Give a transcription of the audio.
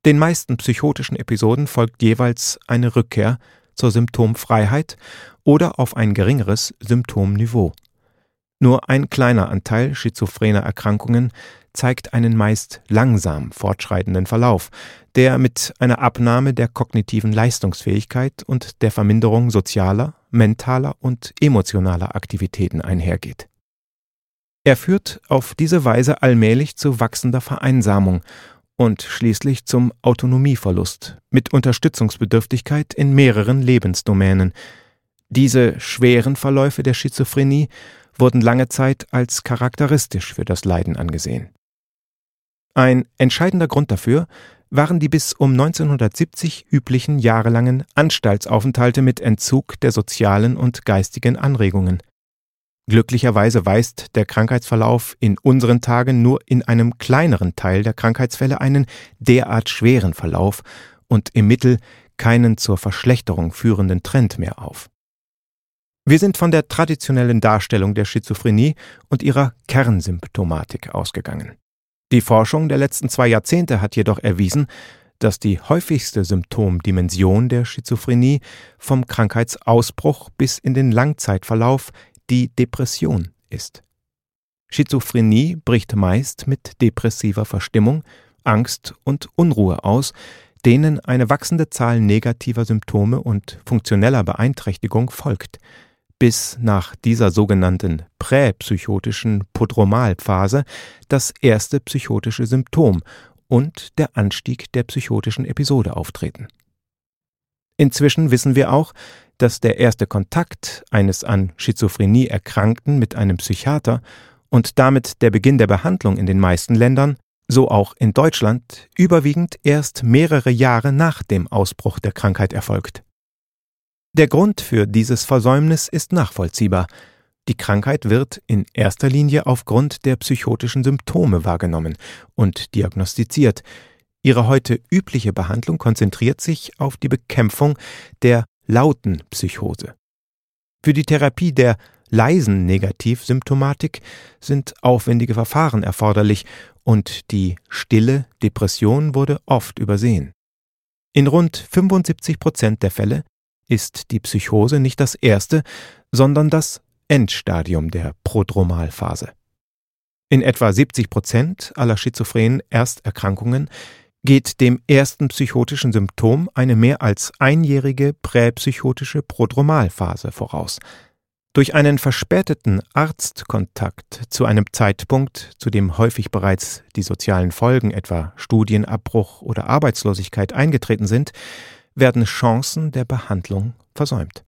Den meisten psychotischen Episoden folgt jeweils eine Rückkehr zur Symptomfreiheit oder auf ein geringeres Symptomniveau. Nur ein kleiner Anteil schizophrener Erkrankungen zeigt einen meist langsam fortschreitenden Verlauf, der mit einer Abnahme der kognitiven Leistungsfähigkeit und der Verminderung sozialer, mentaler und emotionaler Aktivitäten einhergeht. Er führt auf diese Weise allmählich zu wachsender Vereinsamung und schließlich zum Autonomieverlust mit Unterstützungsbedürftigkeit in mehreren Lebensdomänen. Diese schweren Verläufe der Schizophrenie wurden lange Zeit als charakteristisch für das Leiden angesehen. Ein entscheidender Grund dafür waren die bis um 1970 üblichen jahrelangen Anstaltsaufenthalte mit Entzug der sozialen und geistigen Anregungen. Glücklicherweise weist der Krankheitsverlauf in unseren Tagen nur in einem kleineren Teil der Krankheitsfälle einen derart schweren Verlauf und im Mittel keinen zur Verschlechterung führenden Trend mehr auf. Wir sind von der traditionellen Darstellung der Schizophrenie und ihrer Kernsymptomatik ausgegangen. Die Forschung der letzten 2 Jahrzehnte hat jedoch erwiesen, dass die häufigste Symptomdimension der Schizophrenie vom Krankheitsausbruch bis in den Langzeitverlauf die Depression ist. Schizophrenie bricht meist mit depressiver Verstimmung, Angst und Unruhe aus, denen eine wachsende Zahl negativer Symptome und funktioneller Beeinträchtigung folgt, bis nach dieser sogenannten präpsychotischen Prodromalphase das erste psychotische Symptom und der Anstieg der psychotischen Episode auftreten. Inzwischen wissen wir auch, dass der erste Kontakt eines an Schizophrenie Erkrankten mit einem Psychiater und damit der Beginn der Behandlung in den meisten Ländern, so auch in Deutschland, überwiegend erst mehrere Jahre nach dem Ausbruch der Krankheit erfolgt. Der Grund für dieses Versäumnis ist nachvollziehbar. Die Krankheit wird in erster Linie aufgrund der psychotischen Symptome wahrgenommen und diagnostiziert. Ihre heute übliche Behandlung konzentriert sich auf die Bekämpfung der lauten Psychose. Für die Therapie der leisen Negativsymptomatik sind aufwendige Verfahren erforderlich und die stille Depression wurde oft übersehen. In rund 75% der Fälle ist die Psychose nicht das erste, sondern das Endstadium der Prodromalphase. In etwa 70% aller schizophrenen Ersterkrankungen geht dem ersten psychotischen Symptom eine mehr als einjährige präpsychotische Prodromalphase voraus. Durch einen verspäteten Arztkontakt zu einem Zeitpunkt, zu dem häufig bereits die sozialen Folgen, etwa Studienabbruch oder Arbeitslosigkeit, eingetreten sind, werden Chancen der Behandlung versäumt.